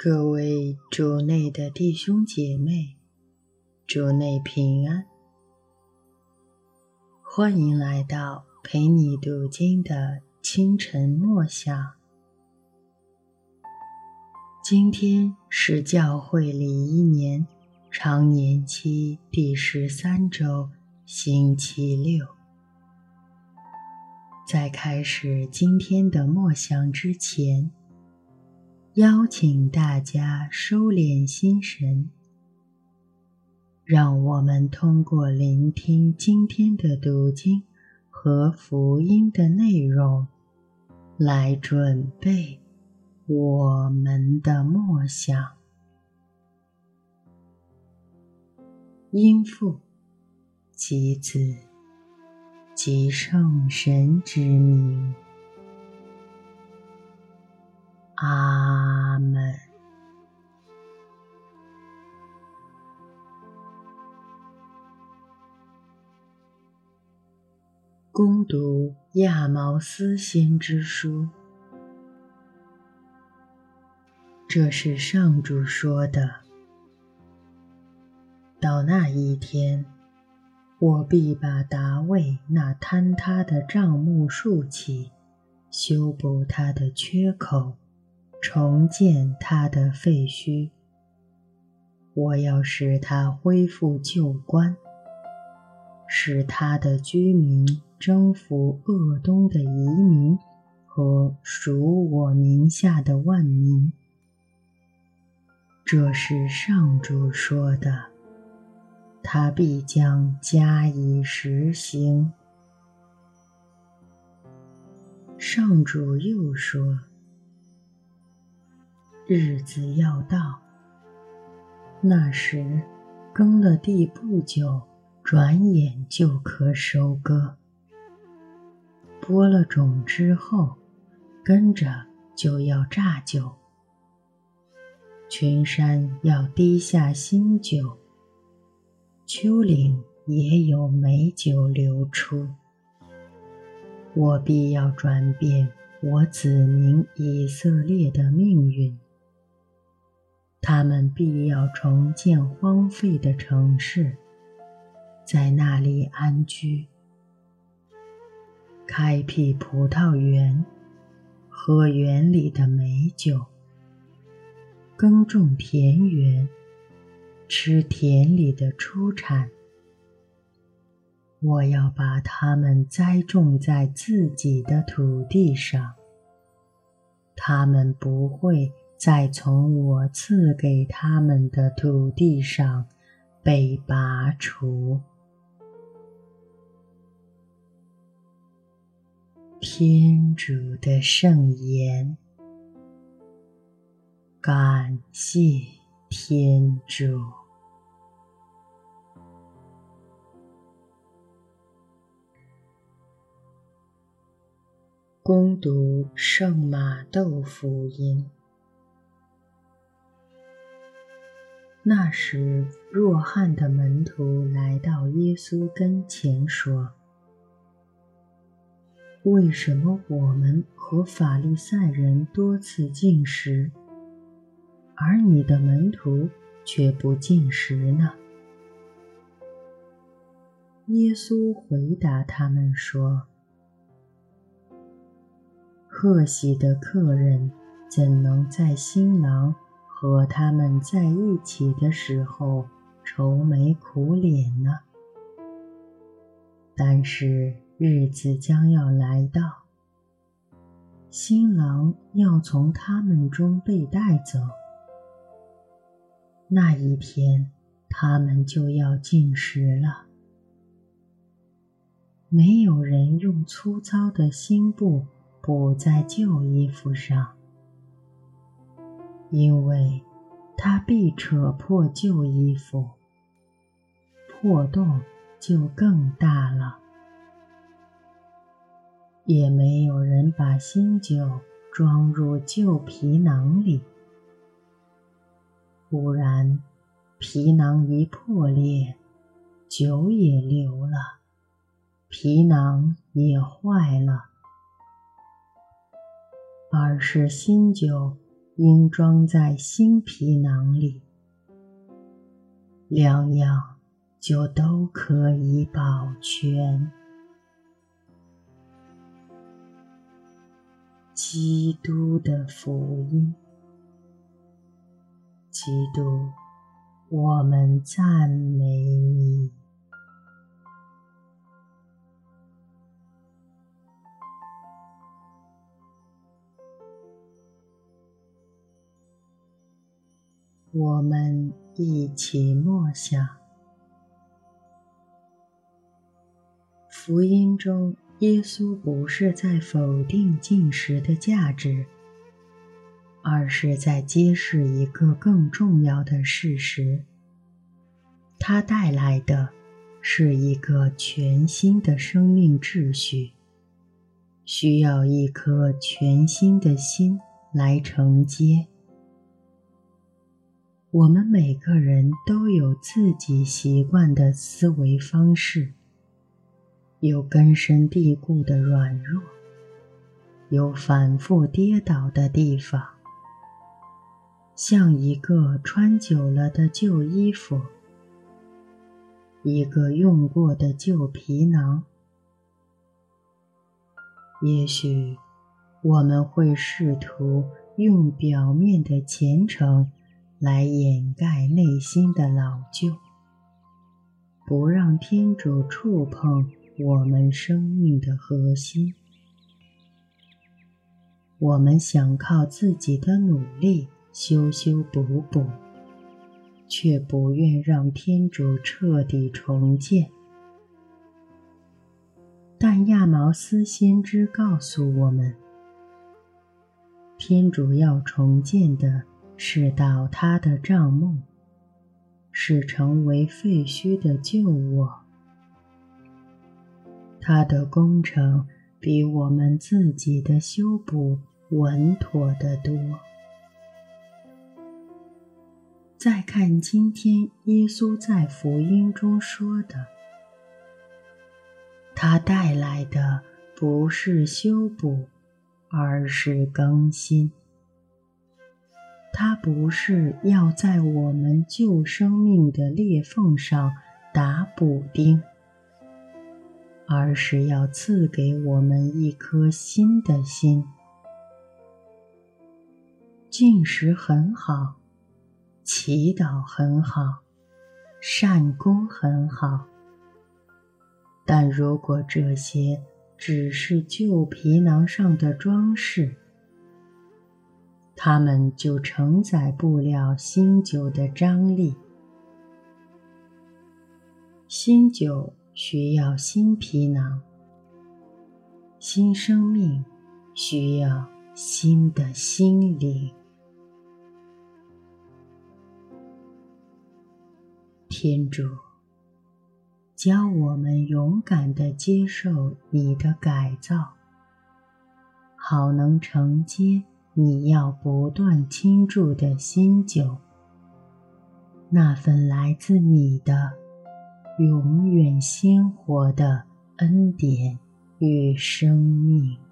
各位主内的弟兄姐妹，主内平安，欢迎来到陪你读经的清晨默想。今天是教会礼仪年常年期第13周星期六。在开始今天的默想之前，邀请大家收敛心神，让我们通过聆听今天的读经和福音的内容，来准备我们的默想。因父及子及圣神之名，阿们。恭读亚毛斯先知书。这是上主说的：到那一天，我必把达味那坍塌的帐幕竖起，修补它的缺口，重建它的废墟。我要使它恢复旧观，使它的居民征服鄂东的移民和属我名下的万民。这是上主说的，他必将加以实行。上主又说，日子要到，那时耕了地不久，转眼就可收割；播了种之后，跟着就要榨酒。群山要滴下新酒，丘陵也有美酒流出。我必要转变我子民以色列的命运，他们必要重建荒废的城市，在那里安居，开辟葡萄园，喝园里的美酒，耕种田园，吃田里的出产。我要把它们栽种在自己的土地上，它们不会再从我赐给他们的土地上被拔除。天主的圣言，感谢天主。恭读圣马窦福音。那时，若翰的门徒来到耶稣跟前说：为什么我们和法利赛人多次禁食，而你的门徒却不禁食呢？耶稣回答他们说：贺喜的客人怎能在新郎和他们在一起的时候愁眉苦脸呢？但是日子将要来到，新郎要从他们中被带走，那一天他们就要禁食了。没有人用粗糙的新布补在旧衣服上，因为它必扯破旧衣服，破洞就更大了。也没有人把新酒装入旧皮囊里，不然皮囊一破裂，酒也流了，皮囊也坏了。而是新酒应装在新皮囊里，两样就都可以保全。基督的福音。基督，我们赞美你。我们一起默想，福音中耶稣不是在否定进食的价值，而是在揭示一个更重要的事实，它带来的是一个全新的生命秩序，需要一颗全新的心来承接。我们每个人都有自己习惯的思维方式，有根深蒂固的软弱，有反复跌倒的地方，像一个穿久了的旧衣服，一个用过的旧皮囊。也许我们会试图用表面的虔诚来掩盖内心的老旧，不让天主触碰我们生命的核心。我们想靠自己的努力修修补补，却不愿让天主彻底重建。但亚毛斯先知告诉我们，天主要重建的是倒塌的帐幕，是成为废墟的旧我。他的工程比我们自己的修补稳妥得多。再看今天耶稣在福音中说的，他带来的不是修补，而是更新。它不是要在我们旧生命的裂缝上打补丁，而是要赐给我们一颗新的心。进食很好，祈祷很好，善功很好，但如果这些只是旧皮囊上的装饰，它们就承载不了新酒的张力。新酒需要新皮囊，新生命需要新的心灵。天主，教我们勇敢地接受你的改造，好能承接你要不断倾注的新酒，那份来自你的永远鲜活的恩典与生命。